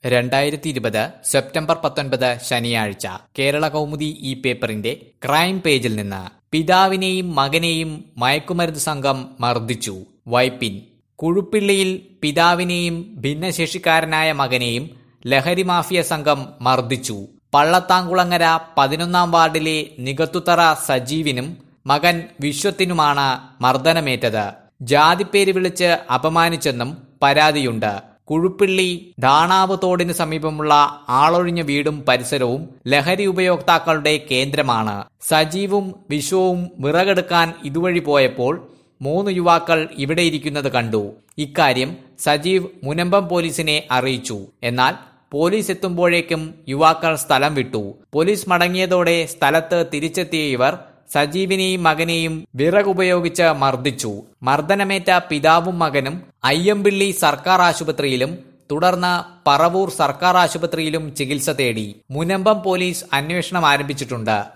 2020 September 19 ശനിയാഴ്ച കേരള കൗമുദി ഈ പേപ്പറിന്റെ ക്രൈം പേജിൽ നിന്ന് പിതാവിനെയും മകനെയും മയക്കുമരുന്ന് സംഘം മർദ്ദിച്ചു. വൈപ്പിൻ കുഴുപ്പിള്ളിയിൽ പിതാവിനെയും ഭിന്നശേഷിക്കാരനായ മകനെയും ലഹരി മാഫിയ സംഘം മർദ്ദിച്ചു. പള്ളത്താംകുളങ്ങര 11 വാർഡിലെ നികത്തുതറ സജീവിനും മകൻ വിശ്വത്തിനുമാണ് മർദ്ദനമേറ്റത്. ജാതിപ്പേര് വിളിച്ച് അപമാനിച്ചെന്നും പരാതിയുണ്ട്. കുഴുപ്പിള്ളി ധാണാവ് തോടിന് സമീപമുള്ള ആളൊഴിഞ്ഞ വീടും പരിസരവും ലഹരി ഉപയോക്താക്കളുടെ കേന്ദ്രമാണ്. സജീവും വിശ്വവും വിറകെടുക്കാൻ ഇതുവഴി പോയപ്പോൾ 3 യുവാക്കൾ ഇവിടെ ഇരിക്കുന്നത് കണ്ടു. ഇക്കാര്യം സജീവ് മുനമ്പം പോലീസിനെ അറിയിച്ചു. എന്നാൽ പോലീസ് എത്തുമ്പോഴേക്കും യുവാക്കൾ സ്ഥലം വിട്ടു. പോലീസ് മടങ്ങിയതോടെ സ്ഥലത്ത് തിരിച്ചെത്തിയ ഇവർ സജീവിനെയും മകനെയും വിറകുപയോഗിച്ച് മർദ്ദിച്ചു. മർദ്ദനമേറ്റ പിതാവും മകനും അയ്യമ്പിള്ളി സർക്കാർ ആശുപത്രിയിലും തുടർന്ന് പറവൂർ സർക്കാർ ആശുപത്രിയിലും ചികിത്സ തേടി. മുനമ്പം പോലീസ് അന്വേഷണം ആരംഭിച്ചിട്ടുണ്ട്.